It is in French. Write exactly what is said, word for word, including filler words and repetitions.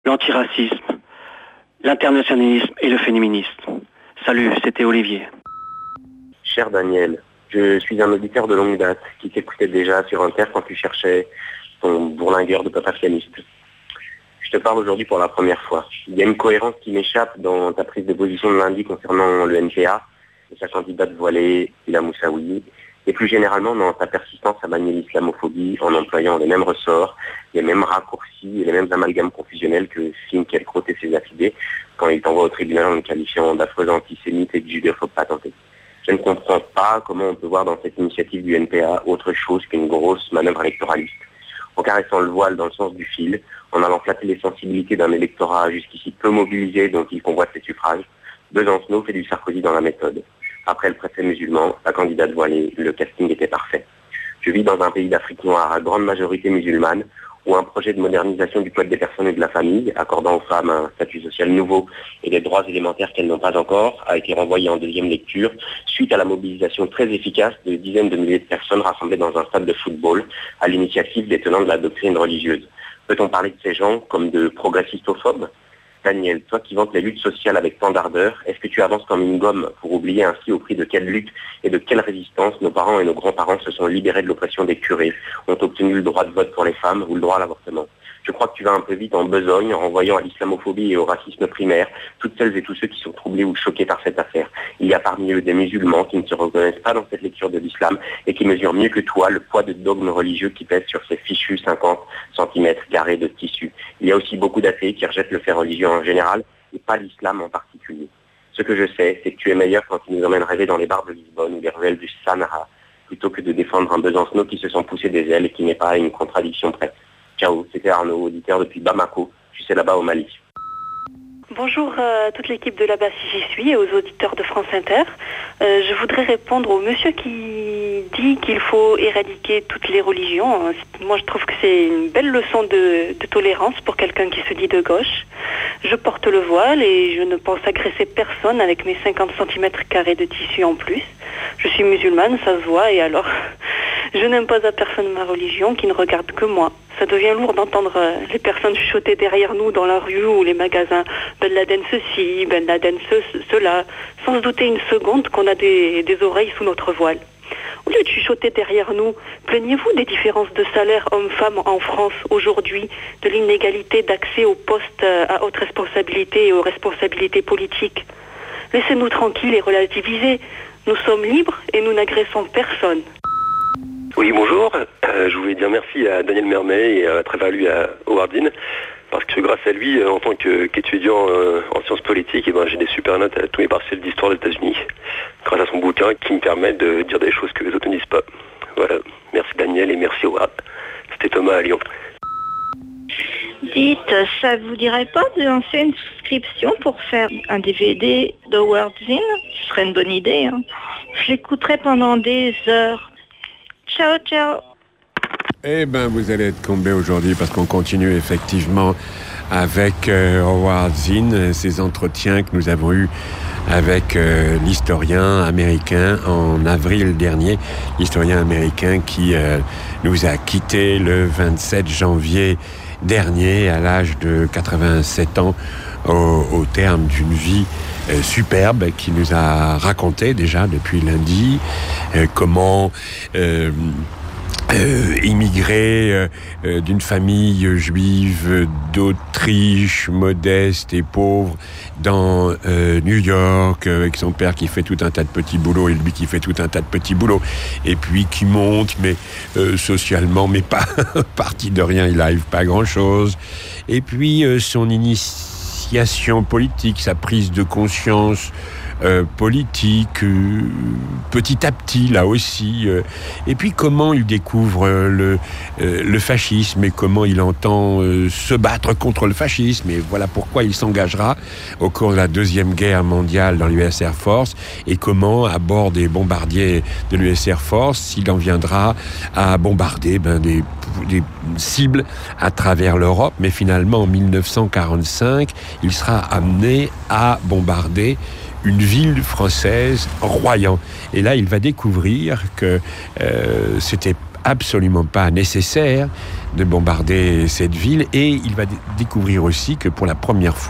l'antiracisme, l'internationalisme et le féminisme. Salut, c'était Olivier. Cher Daniel, je suis un auditeur de longue date qui t'écoutait déjà sur Inter quand tu cherchais ton bourlingueur de papa pianiste. Je te parle aujourd'hui pour la première fois. Il y a une cohérence qui m'échappe dans ta prise de position de lundi concernant le N P A et sa candidate voilée, Ila Moussaoui, et plus généralement dans ta persistance à manier l'islamophobie en employant les mêmes ressorts, les mêmes raccourcis et les mêmes amalgames confusionnels que Finn Kelkraut et ses affidés quand il t'envoie au tribunal en le qualifiant d'affreux antisémite et de judéophobe patenté. Je ne comprends pas comment on peut voir dans cette initiative du N P A autre chose qu'une grosse manœuvre électoraliste. En caressant le voile dans le sens du fil, en allant flatter les sensibilités d'un électorat jusqu'ici peu mobilisé dont il convoite les suffrages, Besancenot fait du Sarkozy dans la méthode. Après le préfet musulman, la candidate voilée, le casting était parfait. Je vis dans un pays d'Afrique noire à grande majorité musulmane, où un projet de modernisation du code des personnes et de la famille, accordant aux femmes un statut social nouveau et des droits élémentaires qu'elles n'ont pas encore, a été renvoyé en deuxième lecture, suite à la mobilisation très efficace de dizaines de milliers de personnes rassemblées dans un stade de football, à l'initiative des tenants de la doctrine religieuse. Peut-on parler de ces gens comme de progressistophobes ? Daniel, toi qui vantes les luttes sociales avec tant d'ardeur, est-ce que tu avances comme une gomme pour oublier ainsi au prix de quelle lutte et de quelle résistance nos parents et nos grands-parents se sont libérés de l'oppression des curés, ont obtenu le droit de vote pour les femmes ou le droit à l'avortement ? Je crois que tu vas un peu vite en besogne en renvoyant à l'islamophobie et au racisme primaire toutes celles et tous ceux qui sont troublés ou choqués par cette affaire. Il y a parmi eux des musulmans qui ne se reconnaissent pas dans cette lecture de l'islam et qui mesurent mieux que toi le poids de dogmes religieux qui pèsent sur ces fichus cinquante centimètres carrés de tissu. Il y a aussi beaucoup d'athées qui rejettent le fait religieux en général et pas l'islam en particulier. Ce que je sais, c'est que tu es meilleur quand tu nous emmènes rêver dans les bars de Lisbonne ou les ruelles du Sanara, plutôt que de défendre un Besancenot qui se sent pousser des ailes et qui n'est pas à une contradiction près. Ciao, c'était Arnaud, auditeur depuis Bamako, tu sais là-bas au Mali. Bonjour à toute l'équipe de là-bas si j'y suis et aux auditeurs de France Inter. Euh, je voudrais répondre au monsieur qui dit qu'il faut éradiquer toutes les religions. Moi je trouve que c'est une belle leçon de, de tolérance pour quelqu'un qui se dit de gauche. Je porte le voile et je ne pense agresser personne avec mes cinquante centimètres carrés de tissu en plus. Je suis musulmane, ça se voit, et alors je n'impose à personne ma religion qui ne regarde que moi. Ça devient lourd d'entendre les personnes chuchoter derrière nous dans la rue ou les magasins « Ben Laden ceci, Ben Laden ce, cela », sans se douter une seconde qu'on a des, des oreilles sous notre voile. Au lieu de chuchoter derrière nous, plaignez-vous des différences de salaire hommes-femmes en France aujourd'hui, de l'inégalité d'accès aux postes à haute responsabilité et aux responsabilités politiques. Laissez-nous tranquilles et relativiser. Nous sommes libres et nous n'agressons personne. Oui, bonjour. Euh, je voulais dire merci à Daniel Mermet et à travers lui à Howard Zinn, parce que grâce à lui, en tant que, qu'étudiant euh, en sciences politiques, eh ben, j'ai des super notes à tous mes partiels d'histoire des États-Unis, grâce à son bouquin qui me permet de dire des choses que les autres ne disent pas. Voilà. Merci Daniel et merci Howard. C'était Thomas à Lyon. Dites, ça vous dirait pas de lancer une souscription pour faire un D V D d'Howard Zinn ? Ce serait une bonne idée. Hein. Je l'écouterai pendant des heures. Ciao, ciao. Eh bien, vous allez être comblés aujourd'hui parce qu'on continue effectivement avec euh, Howard Zinn, ces entretiens que nous avons eus avec euh, l'historien américain en avril dernier, l'historien américain qui euh, nous a quittés le vingt-sept janvier dernier à l'âge de quatre-vingt-sept ans au, au terme d'une vie euh, superbe qui nous a raconté déjà depuis lundi euh, comment euh, Euh, immigré euh, euh, d'une famille juive d'Autriche, modeste et pauvre, dans euh, New York, euh, avec son père qui fait tout un tas de petits boulots et lui qui fait tout un tas de petits boulots, et puis qui monte, mais euh, socialement, mais pas parti de rien, il n'arrive pas à grand-chose. Et puis euh, son initiation politique, sa prise de conscience Euh, politique, euh, petit à petit, là aussi. Euh, et puis comment il découvre euh, le, euh, le fascisme et comment il entend euh, se battre contre le fascisme. Et voilà pourquoi il s'engagera au cours de la Deuxième Guerre mondiale dans l'U S Air Force et comment, à bord des bombardiers de l'U S Air Force, il en viendra à bombarder ben, des, des cibles à travers l'Europe. Mais finalement, en dix-neuf cent quarante-cinq, il sera amené à bombarder une ville française, Royan. Et là, il va découvrir que euh, c'était absolument pas nécessaire de bombarder cette ville. Et il va d- découvrir aussi que pour la première fois,